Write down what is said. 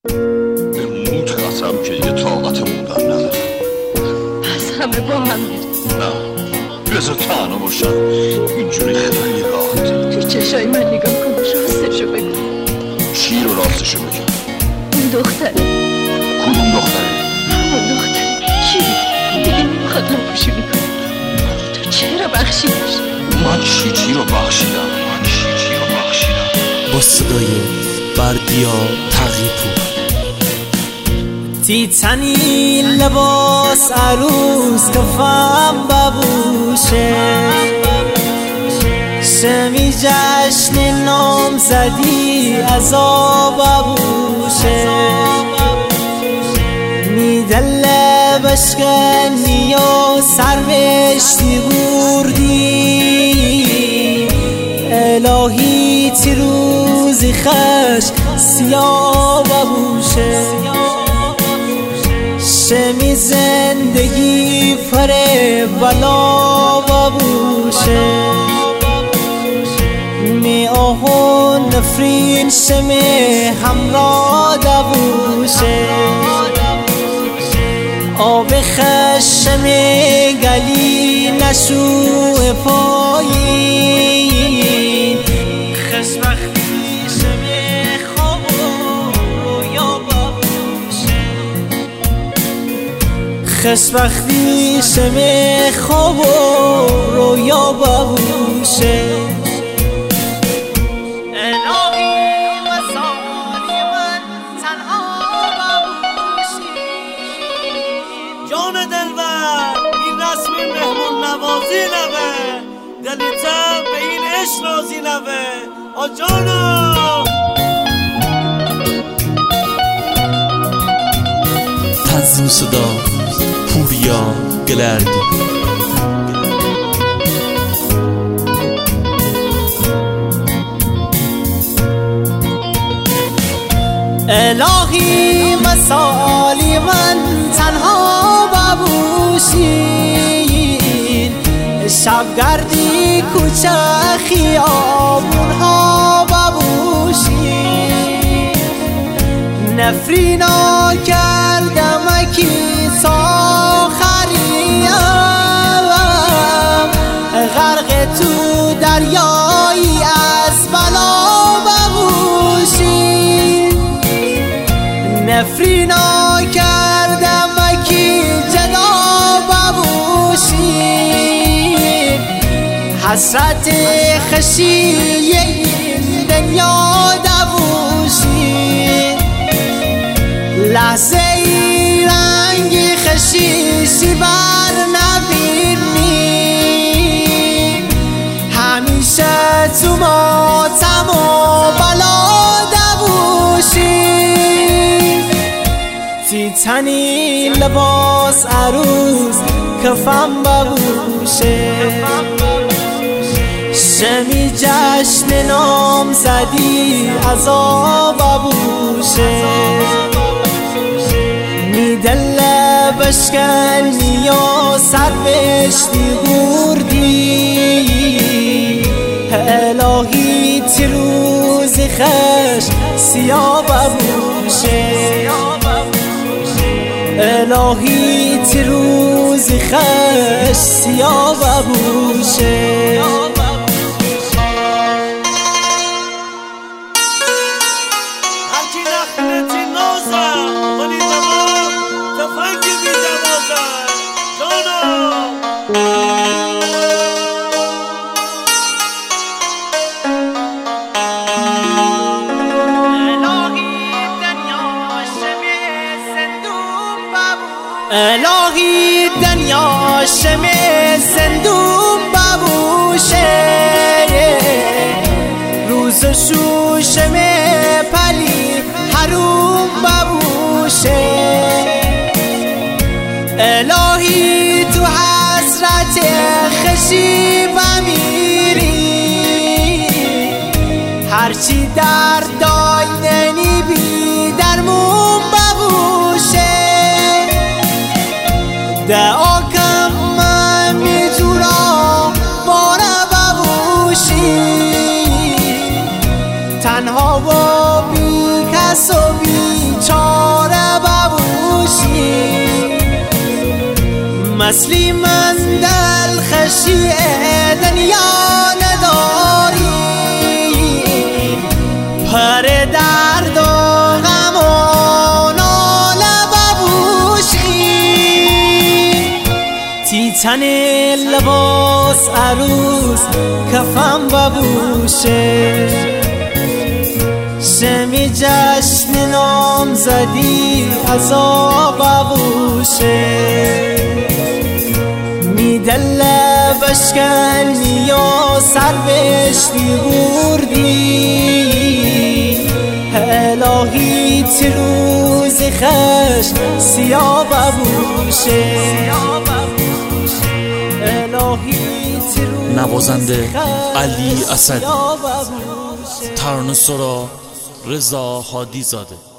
به موت قسم که دیگه طاقت موندن ندارم. پس همه با هم میریم. نه بذار تنها باشم، اینجوری خیلی راحت. تو چشای من نگاه کن، راستشو بگو. چی رو راستشو بگم؟ اون دختره. کدوم دختره؟ همون دختره. چی؟ دیگه نمیخواد لپوشونی کنی. تو چرا بخشیدش؟ من چی رو بخشیدم؟ با صدای بردیا تقی‌پور. تیتنی لباس عروس کفم ببوشه، شمی جشن نام زدی عذاب ببوشه، میده لبش کنی و سرمشتی بردی، الهی تی روزی خش سیاه ببوشه، شمی زندگی فره بلا ببوشه، می آهون نفرین شمی همراه دبوشه، آب خشم گلی نشو پایین، خوشبختی شم خواب و رویا ببوشه، خوشبختی شم خواب و رویا ببوشه. جان دلبر این رسمی مهمون نوازی نوه، دلیتم به این عشق رازی نوه آجانا. تنظیم صدا پوریا گلردی. الهی مسالی من تنها ببوشین، شبگردی کوچه خیابون ها ببوشین، نفرینا کردم اکی ساخریم، غرق تو دریایی از بلا ببوشین، نفرینا کردم اکی جدا ببوشین، حسرت خشی این دنیا دبوشین، لحظه ای رنگی خشیشی بر نبینی، همیشه تو ماتم و بلا دبوشین، تیتنی لباس عروس کفم ببوشه، شمی جشن نام زدی عذاب ببوشه، میده لبش کنی و سرمشتی بردی، الهی تی روزی خش سیاه ببوشه، الهی تی روزی خش سیاه ببوشه. هرکی نخلتی نازم ولی زمان تفنگی بی جوازم جانا. الهی دنیا شم زندون ببوشه، روز شوشم پلی حروم ببوشه، الهی تو حسرت خشی بمیری، هرچی در دایننی بی درمون ببوشه، دعا کم من میتونم باره ببوشی، تنها و بی کس و بی چاره مثلی من دل خشی دنیا نداری پر درد و غم و ناله ببوشی تیتن لباس عروس کفم ببوشه شمی جشن نام زدی عذاب بوشه میدل بشکنی و سر بشتی بردی الهی روز خش سیاه بوشه نوازنده علی اسدی، ترانه سرا رضا هادی زاده.